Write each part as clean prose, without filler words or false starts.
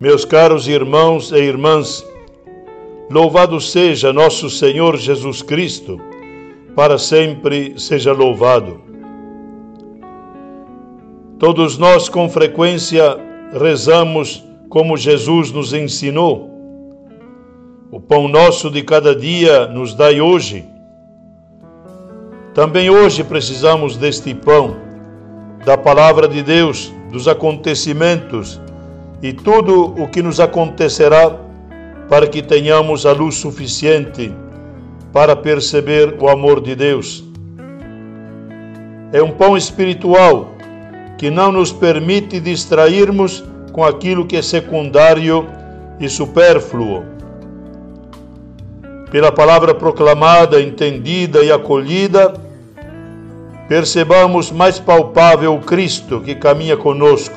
Meus caros irmãos e irmãs, louvado seja nosso Senhor Jesus Cristo, para sempre seja louvado. Todos nós com frequência rezamos como Jesus nos ensinou. O pão nosso de cada dia nos dai hoje. Também hoje precisamos deste pão, da palavra de Deus, dos acontecimentos e tudo o que nos acontecerá para que tenhamos a luz suficiente para perceber o amor de Deus. É um pão espiritual que não nos permite distrairmos com aquilo que é secundário e supérfluo. Pela palavra proclamada, entendida e acolhida, percebamos mais palpável o Cristo que caminha conosco.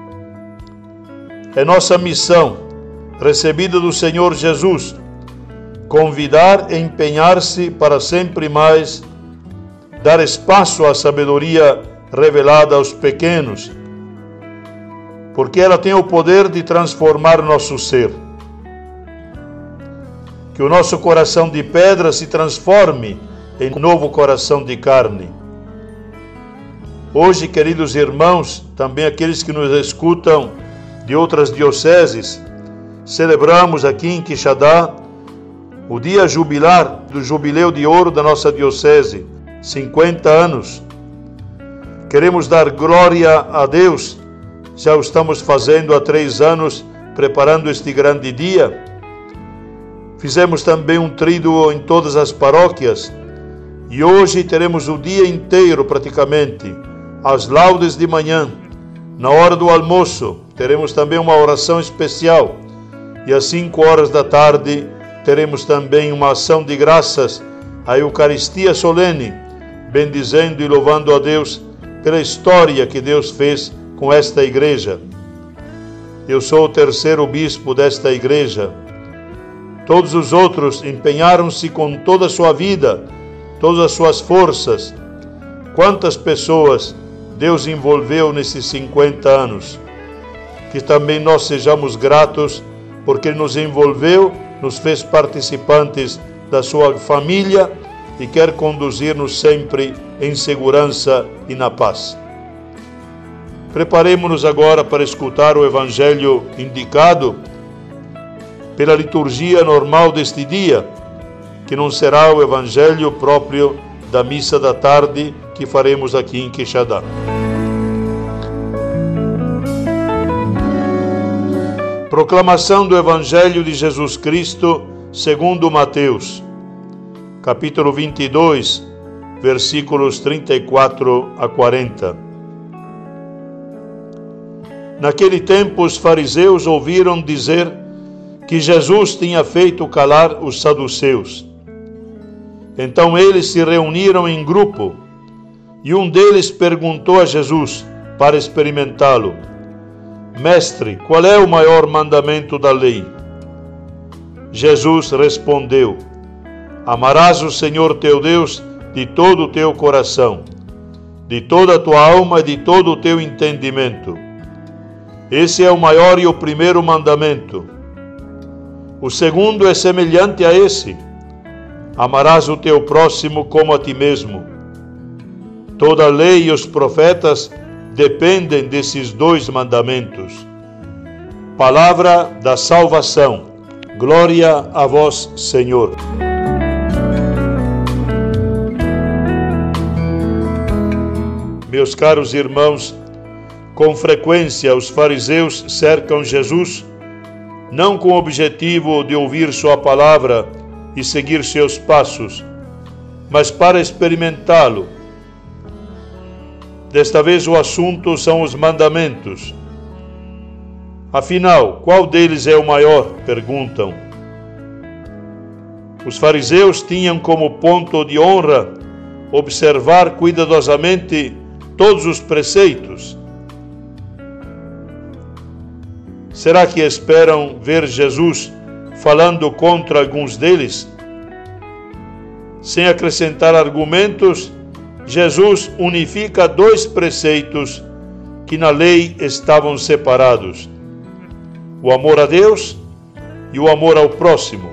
É nossa missão, recebida do Senhor Jesus, convidar e empenhar-se para sempre mais dar espaço à sabedoria revelada aos pequenos, porque ela tem o poder de transformar nosso ser. Que o nosso coração de pedra se transforme em novo coração de carne. Hoje, queridos irmãos, também aqueles que nos escutam de outras dioceses, celebramos aqui em Quixadá o dia jubilar do Jubileu de Ouro da nossa diocese, 50 anos. Queremos dar glória a Deus, já o estamos fazendo há 3 anos, preparando este grande dia. Fizemos também um tríduo em todas as paróquias e hoje teremos o dia inteiro praticamente, as laudes de manhã. Na hora do almoço teremos também uma oração especial e às 5 horas da tarde teremos também uma ação de graças, a Eucaristia solene, bendizendo e louvando a Deus pela história que Deus fez com esta igreja. Eu sou o 3º bispo desta igreja. Todos os outros empenharam-se com toda a sua vida, todas as suas forças. Quantas pessoas Deus envolveu nesses 50 anos. Que também nós sejamos gratos, porque Ele nos envolveu, nos fez participantes da sua família e quer conduzir-nos sempre em segurança e na paz. Preparemos-nos agora para escutar o Evangelho indicado pela liturgia normal deste dia, que não será o Evangelho próprio da missa da tarde que faremos aqui em Quixadá. Proclamação do Evangelho de Jesus Cristo segundo Mateus, capítulo 22, versículos 34 a 40. Naquele tempo os fariseus ouviram dizer que Jesus tinha feito calar os saduceus. Então eles se reuniram em grupo e um deles perguntou a Jesus para experimentá-lo: Mestre, qual é o maior mandamento da lei? Jesus respondeu: Amarás o Senhor teu Deus de todo o teu coração, de toda a tua alma e de todo o teu entendimento. Esse é o maior e o primeiro mandamento. O segundo é semelhante a esse: amarás o teu próximo como a ti mesmo. Toda a lei e os profetas dependem desses 2 mandamentos. Palavra da salvação. Glória a vós, Senhor. Meus caros irmãos, com frequência os fariseus cercam Jesus, não com o objetivo de ouvir sua palavra e seguir seus passos, mas para experimentá-lo. Desta vez o assunto são os mandamentos. Afinal, qual deles é o maior? Perguntam. Os fariseus tinham como ponto de honra observar cuidadosamente todos os preceitos. Será que esperam ver Jesus falando contra alguns deles? Sem acrescentar argumentos, Jesus unifica 2 preceitos que na lei estavam separados: o amor a Deus e o amor ao próximo.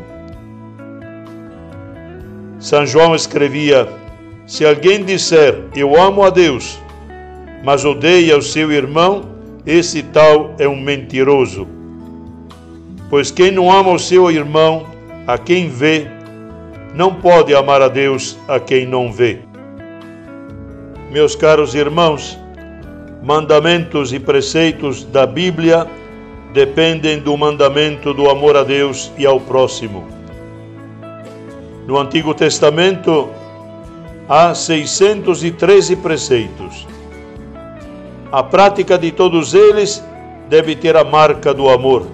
São João escrevia: se alguém disser eu amo a Deus, mas odeia o seu irmão, esse tal é um mentiroso. Pois quem não ama o seu irmão, a quem vê, não pode amar a Deus a quem não vê. Meus caros irmãos, mandamentos e preceitos da Bíblia dependem do mandamento do amor a Deus e ao próximo. No Antigo Testamento há 613 preceitos. A prática de todos eles deve ter a marca do amor.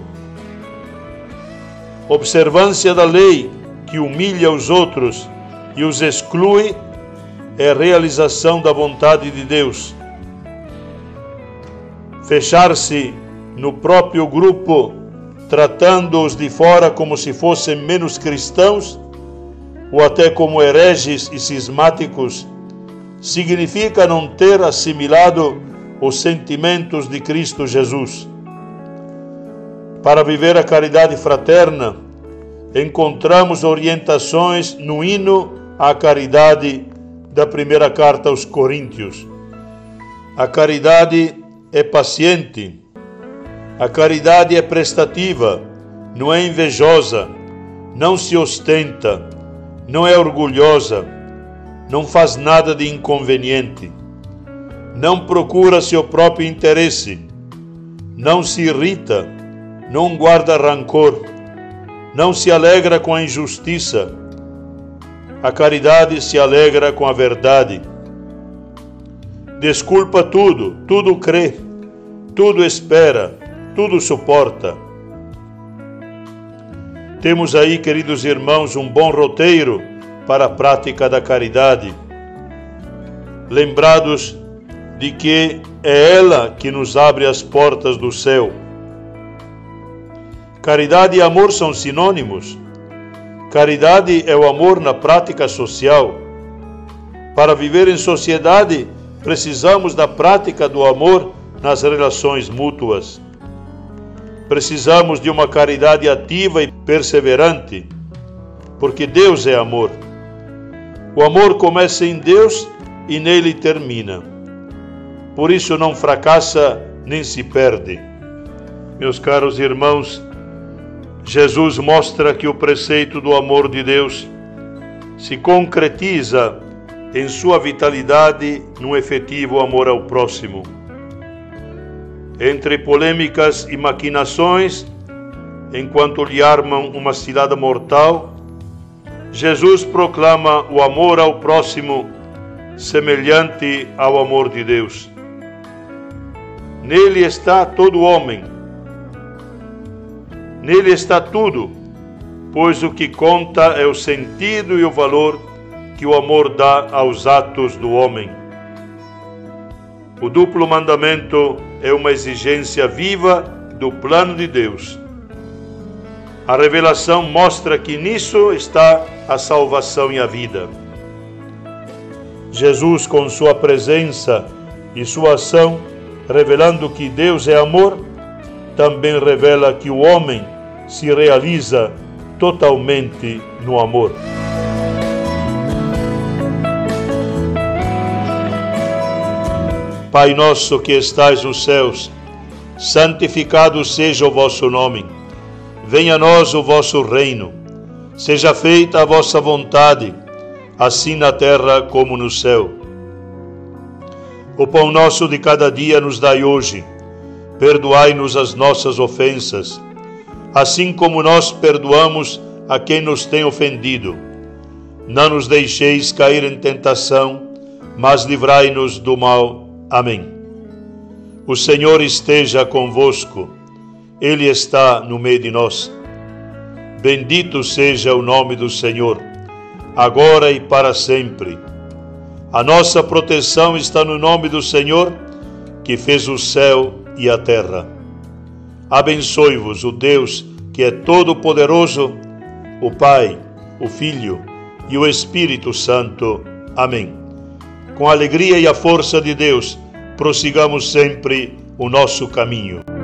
Observância da lei que humilha os outros e os exclui é realização da vontade de Deus. Fechar-se no próprio grupo, tratando-os de fora como se fossem menos cristãos, ou até como hereges e cismáticos, significa não ter assimilado os sentimentos de Cristo Jesus. Para viver a caridade fraterna, encontramos orientações no hino à caridade da primeira carta aos Coríntios. A caridade é paciente, a caridade é prestativa, não é invejosa, não se ostenta, não é orgulhosa, não faz nada de inconveniente, não procura seu próprio interesse, não se irrita, não guarda rancor, não se alegra com a injustiça. A caridade se alegra com a verdade. Desculpa tudo, tudo crê, tudo espera, tudo suporta. Temos aí, queridos irmãos, um bom roteiro para a prática da caridade. Lembrados de que é ela que nos abre as portas do céu. Caridade e amor são sinônimos. Caridade é o amor na prática social. Para viver em sociedade, precisamos da prática do amor nas relações mútuas. Precisamos de uma caridade ativa e perseverante, porque Deus é amor. O amor começa em Deus e nele termina. Por isso não fracassa nem se perde. Meus caros irmãos, Jesus mostra que o preceito do amor de Deus se concretiza em sua vitalidade no efetivo amor ao próximo. Entre polêmicas e maquinações, enquanto lhe armam uma cilada mortal, Jesus proclama o amor ao próximo semelhante ao amor de Deus. Nele está todo homem. Nele está tudo, pois o que conta é o sentido e o valor que o amor dá aos atos do homem. O duplo mandamento é uma exigência viva do plano de Deus. A revelação mostra que nisso está a salvação e a vida. Jesus, com sua presença e sua ação, revelando que Deus é amor, também revela que o homem se realiza totalmente no amor. Pai nosso que estais nos céus, santificado seja o vosso nome. Venha a nós o vosso reino. Seja feita a vossa vontade, assim na terra como no céu. O pão nosso de cada dia nos dai hoje. Perdoai-nos as nossas ofensas, assim como nós perdoamos a quem nos tem ofendido. Não nos deixeis cair em tentação, mas livrai-nos do mal. Amém. O Senhor esteja convosco, Ele está no meio de nós. Bendito seja o nome do Senhor, agora e para sempre. A nossa proteção está no nome do Senhor, que fez o céu e a terra. Abençoe-vos o Deus que é todo-poderoso, o Pai, o Filho e o Espírito Santo. Amém. Com a alegria e a força de Deus, prossigamos sempre o nosso caminho.